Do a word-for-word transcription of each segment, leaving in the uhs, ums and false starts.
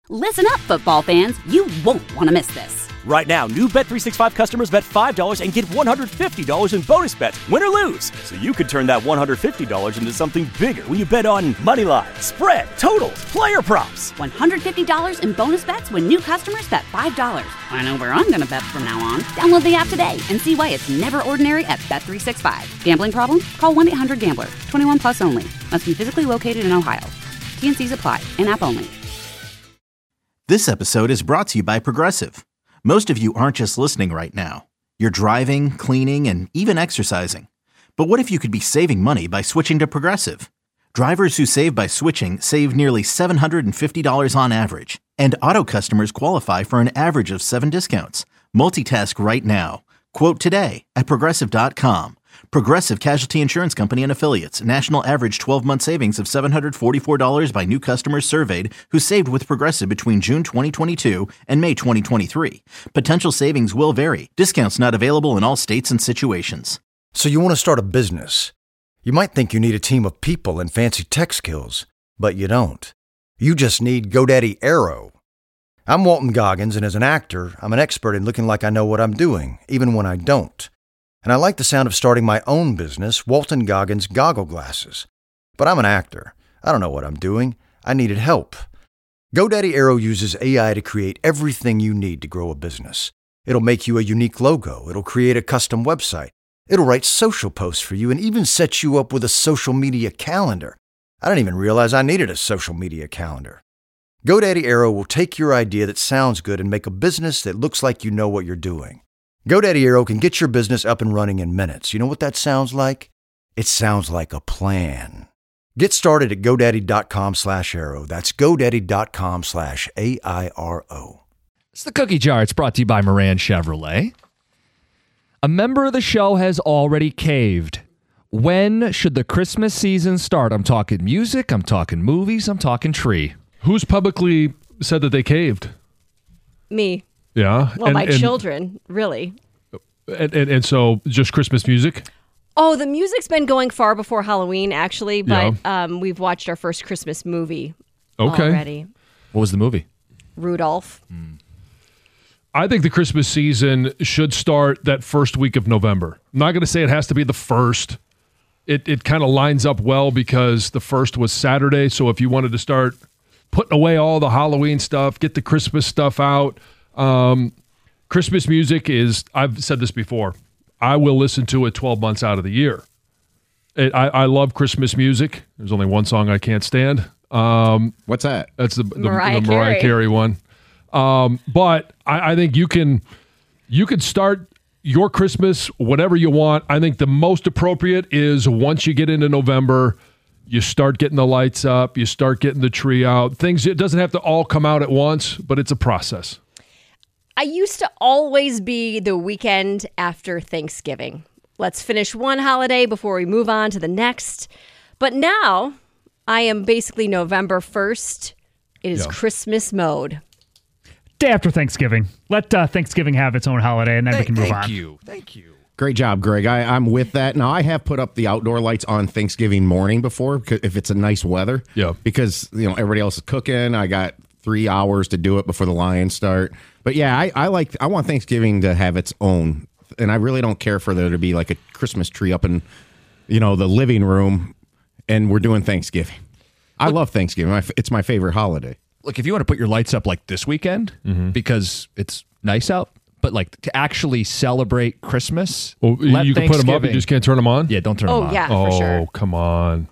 Listen up, football fans. You won't want to miss this. Right now, new Bet three sixty-five customers bet five dollars and get one hundred fifty dollars in bonus bets, win or lose. So you could turn that one hundred fifty dollars into something bigger when you bet on money line, spread, totals, player props. one hundred fifty dollars in bonus bets when new customers bet five dollars. I know where I'm going to bet from now on. Download the app today and see why it's never ordinary at Bet three sixty-five. Gambling problem? Call one eight hundred gambler. twenty-one plus only. Must be physically located in Ohio. T N Cs apply. In-app only. This episode is brought to you by Progressive. Most of you aren't just listening right now. You're driving, cleaning, and even exercising. But what if you could be saving money by switching to Progressive? Drivers who save by switching save nearly seven hundred fifty dollars on average. And auto customers qualify for an average of seven discounts. Multitask right now. Quote today at Progressive dot com. Progressive Casualty Insurance Company and Affiliates. National average twelve-month savings of seven hundred forty-four dollars by new customers surveyed who saved with Progressive between June twenty twenty-two and May twenty twenty-three. Potential savings will vary. Discounts not available in all states and situations. So you want to start a business. You might think you need a team of people and fancy tech skills, but you don't. You just need GoDaddy Aero. I'm Walton Goggins, and as an actor, I'm an expert in looking like I know what I'm doing, even when I don't. And I like the sound of starting my own business, Walton Goggins Goggle Glasses. But I'm an actor. I don't know what I'm doing. I needed help. GoDaddy Aero uses A I to create everything you need to grow a business. It'll make you a unique logo. It'll create a custom website. It'll write social posts for you and even set you up with a social media calendar. I didn't even realize I needed a social media calendar. GoDaddy Aero will take your idea that sounds good and make a business that looks like you know what you're doing. GoDaddy Aero can get your business up and running in minutes. You know what that sounds like? It sounds like a plan. Get started at GoDaddy.com slash Aero. That's GoDaddy.com slash A I R O. It's the Cookie Jar. It's brought to you by Moran Chevrolet. A member of the show has already caved. When should the Christmas season start? I'm talking music, I'm talking movies, I'm talking tree. Who's publicly said that they caved? Me. Yeah. Well, and, my and, children, really. And, and and so just Christmas music? Oh, the music's been going far before Halloween, actually, but yeah. um, we've watched our first Christmas movie okay. already. What was the movie? Rudolph. Mm. I think the Christmas season should start that first week of November. I'm not going to say it has to be the first. It it kind of lines up well because the first was Saturday, so if you wanted to start putting away all the Halloween stuff, get the Christmas stuff out, Um, Christmas music is, I've said this before, I will listen to it twelve months out of the year. It, I, I love Christmas music. There's only one song I can't stand. Um, What's that? That's the, the Mariah, the Mariah Carey. Carey one. Um, but I, I think you can, you could start your Christmas whenever you want. I think the most appropriate is once you get into November, you start getting the lights up, you start getting the tree out. Things, it doesn't have to all come out at once, but it's a process. I used to always be the weekend after Thanksgiving. Let's finish one holiday before we move on to the next. But now I am basically November first. It is Yeah. Christmas mode. Day after Thanksgiving. Let uh, Thanksgiving have its own holiday, and then Thank, we can move thank on. you. Thank you. Great job, Greg. I, I'm with that. Now, I have put up the outdoor lights on Thanksgiving morning before if it's a nice weather. Yeah. Because, you know, everybody else is cooking. I got three hours to do it before the Lions start. But, yeah, I, I like. I want Thanksgiving to have its own. And I really don't care for there to be like a Christmas tree up in, you know, the living room, and we're doing Thanksgiving. I Look, love Thanksgiving. My, it's my favorite holiday. Look, if you want to put your lights up like this weekend mm-hmm. because it's nice out, but like to actually celebrate Christmas, well, you can put them up, you just can't turn them on? Yeah, don't turn oh, them on. Yeah, oh, for sure. come on.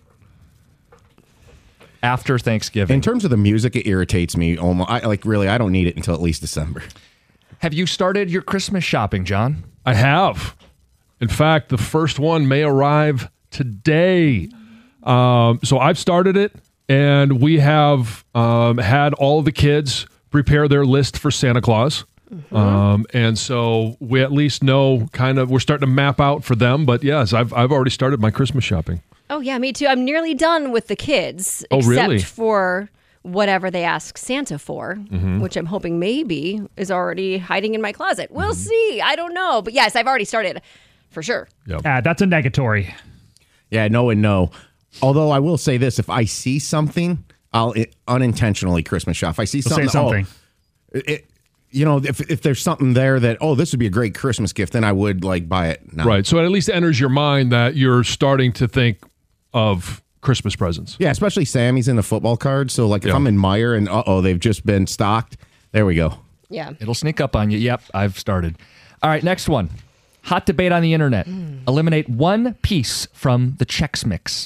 After Thanksgiving. In terms of the music, it irritates me almost. I, like, really, I don't need it until at least December. Have you started your Christmas shopping, John? I have. In fact, the first one may arrive today. Um, so I've started it, and we have um, had all of the kids prepare their list for Santa Claus. Mm-hmm. Um, and so we at least know kind of, we're starting to map out for them. But yes, I've I've already started my Christmas shopping. Oh, yeah, me too. I'm nearly done with the kids. Oh, except really? for whatever they ask Santa for, mm-hmm. which I'm hoping maybe is already hiding in my closet. We'll mm-hmm. see. I don't know. But yes, I've already started for sure. Yep. Uh, that's a negatory. Yeah, no and no. Although I will say this, if I see something, I'll it, unintentionally Christmas shop. If I see You'll something, say something. Oh, it, you know, if if there's something there that, oh, this would be a great Christmas gift, then I would like buy it now. Right. So it at least enters your mind that you're starting to think of Christmas presents. Yeah, especially Sammy's in the football cards. So like if Yeah. I'm in Meijer and uh oh, they've just been stocked. There we go. Yeah. It'll sneak up on you. Yep, I've started. All right, next one. Hot debate on the internet. Mm. Eliminate one piece from the Chex Mix.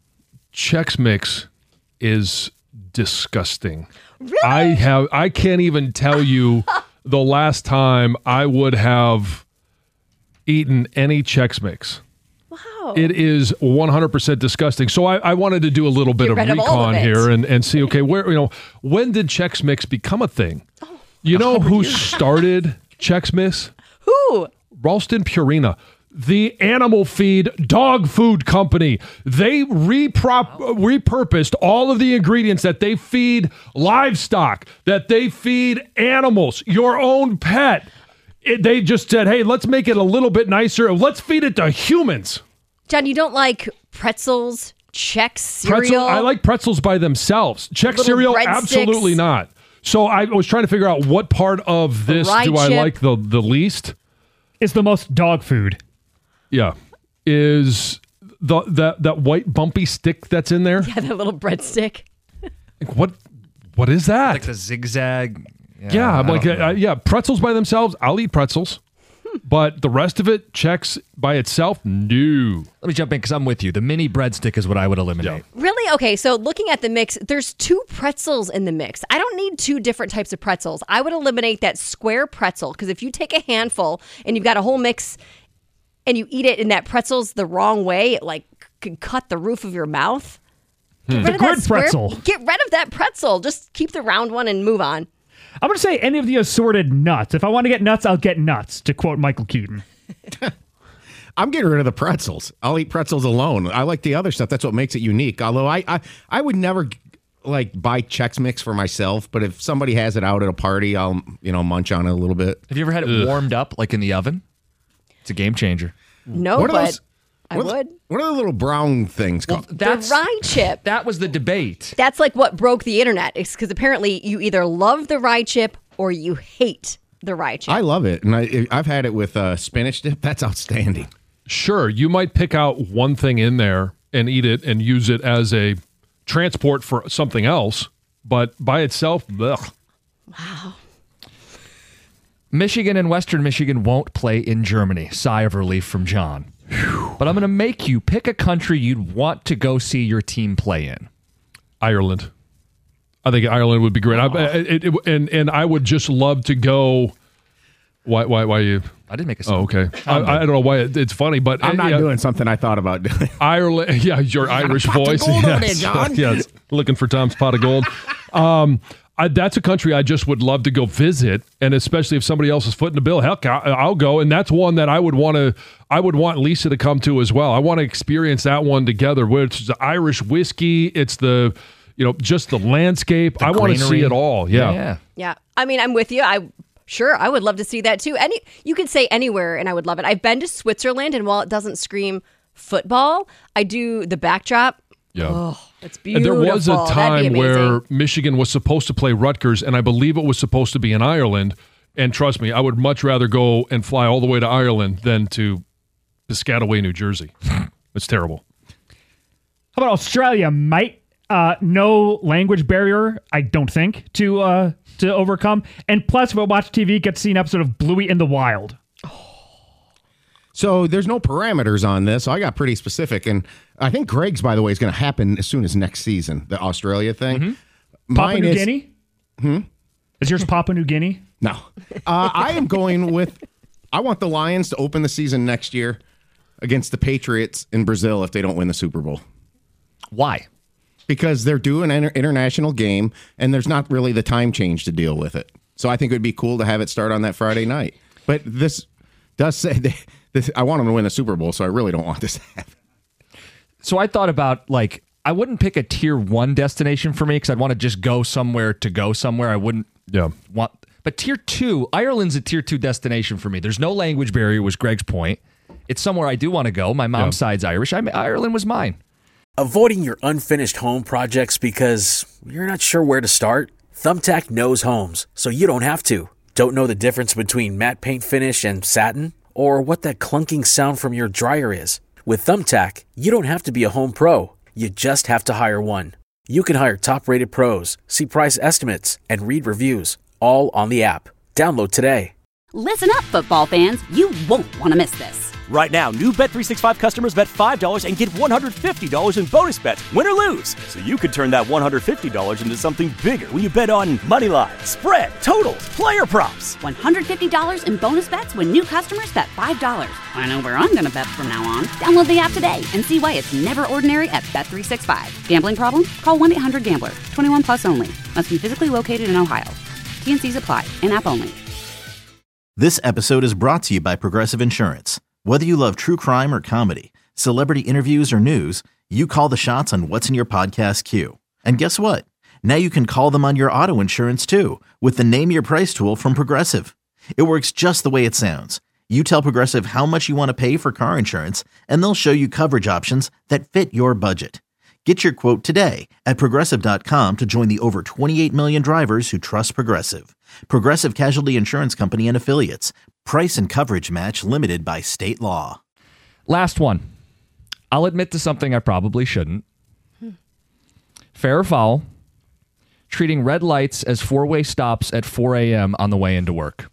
Chex Mix is disgusting. Really? I have I can't even tell you the last time I would have eaten any Chex Mix. Wow. It is one hundred percent disgusting. So I, I wanted to do a little bit Get of rid of all of recon it. here and, and see, okay, where, you know, when did Chex Mix become a thing? You know who started Chex Mix? Who? Ralston Purina, the animal feed dog food company. They reprop, repurposed all of the ingredients that they feed livestock, that they feed animals, your own pet. It, they just said, hey, let's make it a little bit nicer. Let's feed it to humans. John, you don't like pretzels, Chex cereal? Pretzel, I like pretzels by themselves. Chex Little cereal, breadsticks. absolutely not. So I was trying to figure out what part of this rye do I chip. like the, the least. It's the most dog food. Yeah. Is the that that white bumpy stick that's in there? Yeah, that little breadstick. Like, what what is that? Like the zigzag. yeah, I'm I like don't know. uh, yeah, pretzels by themselves, I'll eat pretzels. But the rest of it, Chex by itself, no. Let me jump in because I'm with you. The mini breadstick is what I would eliminate. Really? Okay, so looking at the mix, there's two pretzels in the mix. I don't need two different types of pretzels. I would eliminate that square pretzel because if you take a handful and you've got a whole mix and you eat it and that pretzel's the wrong way, it like could cut the roof of your mouth. Get rid The of that grid square- pretzel. Get rid of that pretzel. Just keep the round one and move on. I'm going to say any of the assorted nuts. If I want to get nuts, I'll get nuts, to quote Michael Keaton. I'm getting rid of the pretzels. I'll eat pretzels alone. I like the other stuff. That's what makes it unique. Although I I, I would never like buy Chex Mix for myself, but if somebody has it out at a party, I'll you know munch on it a little bit. Have you ever had it warmed up, like in the oven? It's a game changer. No, What are but those- I what are the- would. What are the little brown things Well, called? that's the rye chip. that was the debate. That's like what broke the internet. It's because apparently you either love the rye chip or you hate the rye chip. I love it, and I I've had it with uh, spinach dip. That's outstanding. Sure, you might pick out one thing in there and eat it and use it as a transport for something else, but by itself, ugh. Michigan and Western Michigan won't play in Germany. Sigh of relief from John. But I'm going to make you pick a country you'd want to go see your team play in. Ireland. I think Ireland would be great. I, it, it, and and I would just love to go. Why? Why? Why you? I didn't make a Oh, okay. I, I don't know why it, it's funny, but I'm not yeah, doing something I thought about doing. Ireland. Yeah, your Irish pot of voice. gold over there, Yes. John. Yes. Looking for Tom's pot of gold. Um, I, that's a country I just would love to go visit, and especially if somebody else is footing the bill, heck, I, I'll go. And that's one that I would want to. I would want Lisa to come to as well. I want to experience that one together. Where it's the Irish whiskey, it's the, you know, just the landscape. The I want to see greenery. it all. Yeah. yeah. Yeah. I mean, I'm with you. I sure I would love to see that too. Any you could say anywhere and I would love it. I've been to Switzerland and while it doesn't scream football, I do the backdrop. Yeah. Oh, it's And beautiful. there was a That'd be time amazing. where Michigan was supposed to play Rutgers, and I believe it was supposed to be in Ireland. And trust me, I would much rather go and fly all the way to Ireland than to Piscataway, New Jersey. It's terrible. How about Australia, mate? Uh, no language barrier, I don't think, to uh, to overcome. And plus, if I watch T V, get to see an episode of Bluey in the Wild. So there's no parameters on this. So I got pretty specific, and I think Greg's, by the way, is going to happen as soon as next season. The Australia thing. Mm-hmm. Papua Mine New is- Guinea? Hmm? Is yours Papua New Guinea? No, uh, I am going with. I want the Lions to open the season next year against the Patriots in Brazil if they don't win the Super Bowl. Why? Because they're doing an inter- international game, and there's not really the time change to deal with it. So I think it would be cool to have it start on that Friday night. But this does say they, this, I want them to win the Super Bowl, so I really don't want this to happen. So I thought about, like, I wouldn't pick a tier one destination for me because I'd want to just go somewhere to go somewhere. I wouldn't Yeah. want. But tier two, Ireland's a tier two destination for me. There's no language barrier, was Greg's point. It's somewhere I do want to go. My mom's Yeah. side's Irish. I Ireland was mine. Avoiding your unfinished home projects because you're not sure where to start? Thumbtack knows homes, so you don't have to. Don't know the difference between matte paint finish and satin? Or what that clunking sound from your dryer is? With Thumbtack, you don't have to be a home pro. You just have to hire one. You can hire top-rated pros, see price estimates, and read reviews, all on the app. Download today. Listen up, football fans. You won't want to miss this. Right now, new Bet three sixty-five customers bet five dollars and get one hundred fifty dollars in bonus bets, win or lose. So you could turn that one hundred fifty dollars into something bigger when you bet on money line, spread, totals, player props. one hundred fifty dollars in bonus bets when new customers bet five dollars. I know where I'm going to bet from now on. Download the app today and see why it's never ordinary at Bet three sixty-five. Gambling problem? Call one eight hundred gambler. twenty-one plus only. Must be physically located in Ohio. T N Cs apply. In-app only. This episode is brought to you by Progressive Insurance. Whether you love true crime or comedy, celebrity interviews or news, you call the shots on what's in your podcast queue. And guess what? Now you can call them on your auto insurance too with the Name Your Price tool from Progressive. It works just the way it sounds. You tell Progressive how much you want to pay for car insurance, and they'll show you coverage options that fit your budget. Get your quote today at Progressive dot com to join the over twenty-eight million drivers who trust Progressive. Progressive Casualty Insurance Company and Affiliates. Price and coverage match limited by state law. Last one. I'll admit to something I probably shouldn't. Hmm. Fair or foul, treating red lights as four-way stops at four a.m. on the way into work.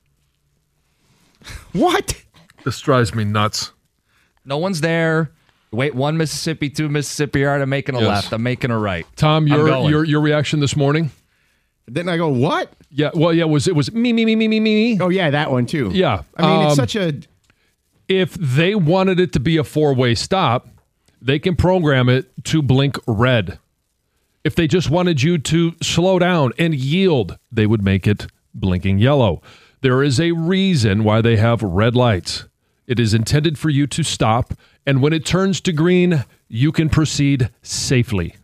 What? This drives me nuts. No one's there. Wait, one Mississippi, two Mississippi. All right, I'm making a Yes. left. I'm making a right. Tom, I'm your going. your your reaction this morning? Didn't I go, what? Yeah, well, yeah, it was it was me, me, me, me, me, me. Oh, yeah, that one too. Yeah. I mean, it's um, such a... If they wanted it to be a four-way stop, they can program it to blink red. If they just wanted you to slow down and yield, they would make it blinking yellow. There is a reason why they have red lights. It is intended for you to stop, and when it turns to green, you can proceed safely.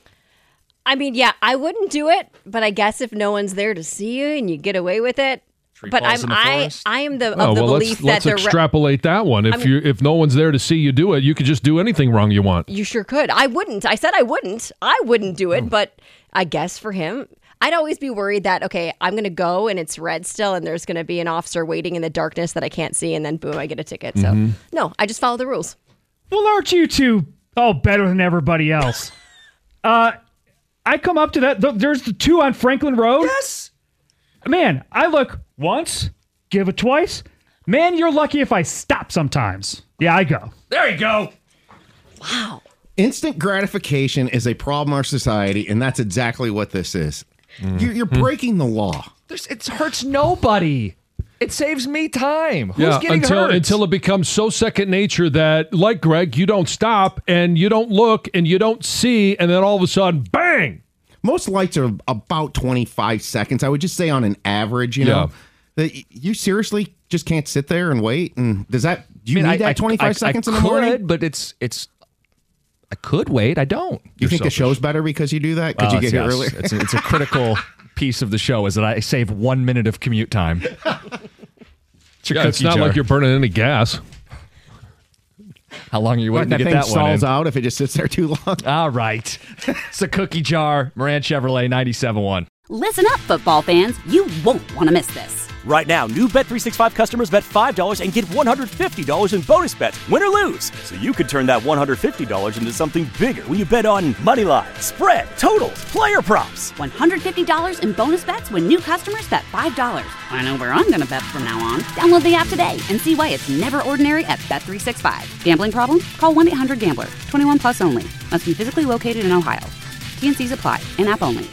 I mean, yeah, I wouldn't do it, but I guess if no one's there to see you and you get away with it. Tree But falls I'm in the I forest. I am the Oh, of the well, belief let's, let's that the re- extrapolate that one. If I mean- you if no one's there to see you do it, you could just do anything wrong you want. you sure could. I wouldn't. I said I wouldn't. I wouldn't do it, but I guess for him, I'd always be worried that, okay, I'm going to go and it's red still and there's going to be an officer waiting in the darkness that I can't see and then boom, I get a ticket. So, Mm-hmm. no, I just follow the rules. Well, aren't you two, oh, better than everybody else? uh, I come up to that. th- There's the two on Franklin Road. Yes. Man, I look once, give it twice. Man, you're lucky if I stop sometimes. Yeah, I go. There you go. Wow. Instant gratification is a problem in our society, and that's exactly what this is. You, you're breaking the law. There's, it hurts nobody. It saves me time. Who's Yeah, getting until hurt? until it becomes so second nature that, like Greg, you don't stop and you don't look and you don't see, and then all of a sudden, bang! Most lights are about twenty-five seconds. I would just say on an average, you know. That y- you seriously just can't sit there and wait? And does that, do you I mean, need I- that twenty-five I- I seconds in the could, morning? but it's it's. I could wait. I don't. You think the show's better because you do that? Because Well, you get it's- here yes. earlier? It's a, it's a critical piece of the show is that I save one minute of commute time. It's your Yeah, it's cookie not jar. like you're burning any gas. How long are you What, waiting to that get thing that one in? stalls out if it just sits there too long. All right. It's a cookie jar. Moran Chevrolet ninety-seven point one. Listen up, football fans. You won't want to miss this. Right now, new Bet three sixty-five customers bet five dollars and get one hundred fifty dollars in bonus bets, win or lose. So you could turn that one hundred fifty dollars into something bigger when you bet on money line, spread, totals, player props. one hundred fifty dollars in bonus bets when new customers bet five dollars. I know where I'm going to bet from now on. Download the app today and see why it's never ordinary at Bet three sixty-five. Gambling problem? Call one eight hundred gambler. twenty-one plus only. Must be physically located in Ohio. T N Cs apply. In-app only.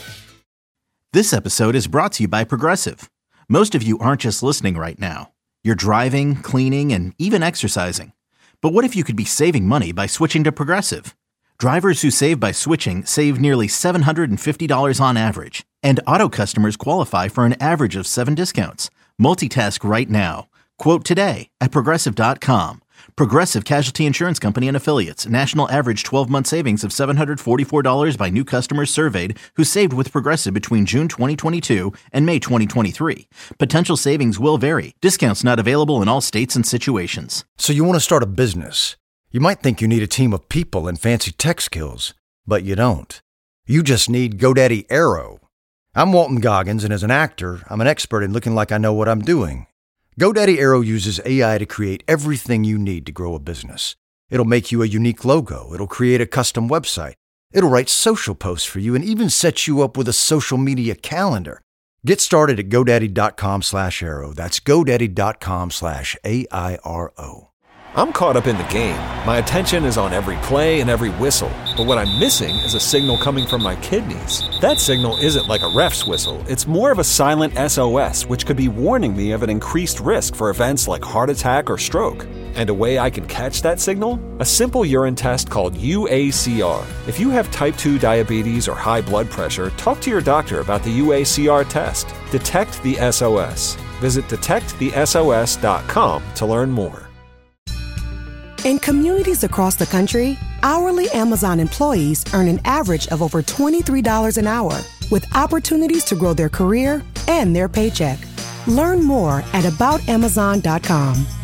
This episode is brought to you by Progressive. Most of you aren't just listening right now. You're driving, cleaning, and even exercising. But what if you could be saving money by switching to Progressive? Drivers who save by switching save nearly seven hundred fifty dollars on average. And auto customers qualify for an average of seven discounts. Multitask right now. Quote today at Progressive dot com. Progressive Casualty Insurance Company and Affiliates. National average twelve-month savings of seven hundred forty-four dollars by new customers surveyed who saved with Progressive between June twenty twenty-two and May twenty twenty-three. Potential savings will vary. Discounts not available in all states and situations. So you want to start a business? You might think you need a team of people and fancy tech skills, but you don't. You just need GoDaddy Aero. I'm Walton Goggins, and as an actor, I'm an expert in looking like I know what I'm doing. GoDaddy Aero uses A I to create everything you need to grow a business. It'll make you a unique logo. It'll create a custom website. It'll write social posts for you and even set you up with a social media calendar. Get started at GoDaddy.com slash Aero. That's GoDaddy.com slash A I R O. I'm caught up in the game. My attention is on every play and every whistle. But what I'm missing is a signal coming from my kidneys. That signal isn't like a ref's whistle. It's more of a silent S O S, which could be warning me of an increased risk for events like heart attack or stroke. And a way I can catch that signal? A simple urine test called U A C R. If you have type two diabetes or high blood pressure, talk to your doctor about the U A C R test. Detect the S O S. Visit detect the S O S dot com to learn more. In communities across the country, hourly Amazon employees earn an average of over twenty-three dollars an hour, with opportunities to grow their career and their paycheck. Learn more at about amazon dot com.